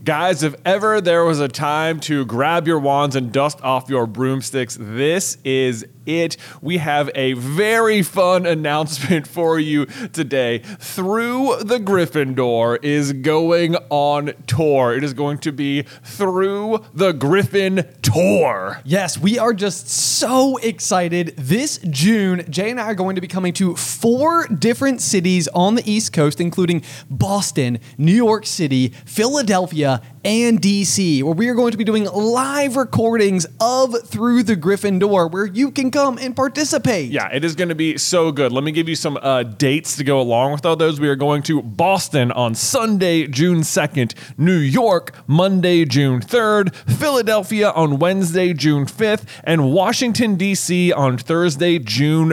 Guys, if ever there was a time to grab your wands and dust off your broomsticks, this is it. We have a very fun announcement for you today. Through the Gryffindor is going on tour. It is going to be Through the Griffin Tour. Yes, we are just so excited. This June, Jay and I are going to be coming to 4 different cities on the East Coast, including Boston, New York City, Philadelphia, and DC, where we are going to be doing live recordings of Through the Gryffindor, where you can come and participate. Yeah, it is going to be so good. Let me give you some dates to go along with all those. We are going to Boston on Sunday, June 2nd, New York, Monday, June 3rd, Philadelphia on Wednesday, June 5th, and Washington, D.C. on Thursday, June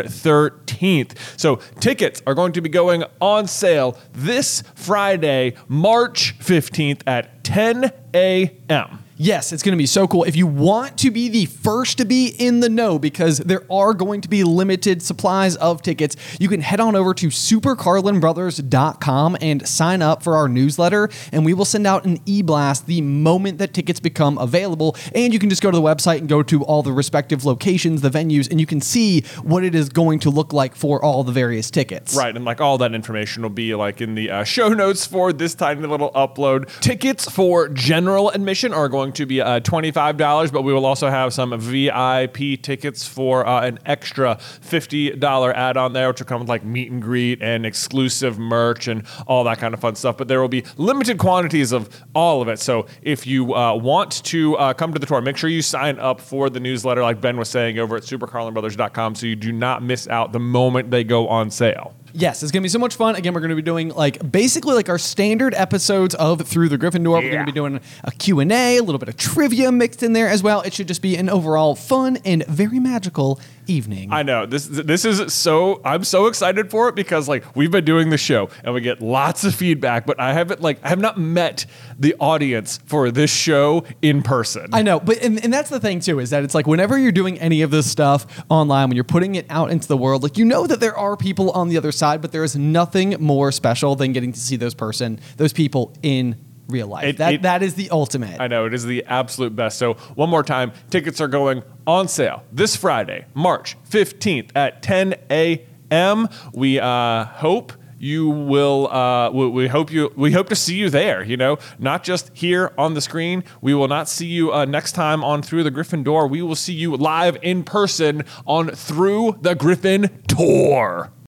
13th. So tickets are going to be going on sale this Friday, March 15th at 10 a.m. Yes, it's going to be so cool. If you want to be the first to be in the know, because there are going to be limited supplies of tickets, you can head on over to supercarlinbrothers.com and sign up for our newsletter, and we will send out an e-blast the moment that tickets become available. And you can just go to the website and go to all the respective locations, the venues, and you can see what it is going to look like for all the various tickets. Right, and like all that information will be like in the show notes for this tiny little upload. Tickets for general admission are going to be $25, but we will also have some VIP tickets for an extra $50 add-on there, which will come with like meet and greet and exclusive merch and all that kind of fun stuff. But there will be limited quantities of all of it. So if you want to come to the tour, make sure you sign up for the newsletter, like Ben was saying, over at supercarlinbrothers.com, so you do not miss out the moment they go on sale. Yes, it's going to be so much fun. Again, we're going to be doing basically our standard episodes of Through the Gryffindor. We're going to be doing a Q&A, a little bit of trivia mixed in there as well. It should just be an overall fun and very magical evening. I know. This is so, I'm so excited for it because we've been doing the show and we get lots of feedback, but I have not met the audience for this show in person. I know, but and that's the thing too, is that it's whenever you're doing any of this stuff online, when you're putting it out into the world, that there are people on the other side, but there is nothing more special than getting to see those people in real life. That is the ultimate. I know, it is the absolute best. So one more time, tickets are going on sale this Friday, March 15th at 10 a.m. We hope you will. We hope to see you there. Not just here on the screen. We will not see you next time on Through the Gryffindor. We will see you live in person on Through the Griffin Tour.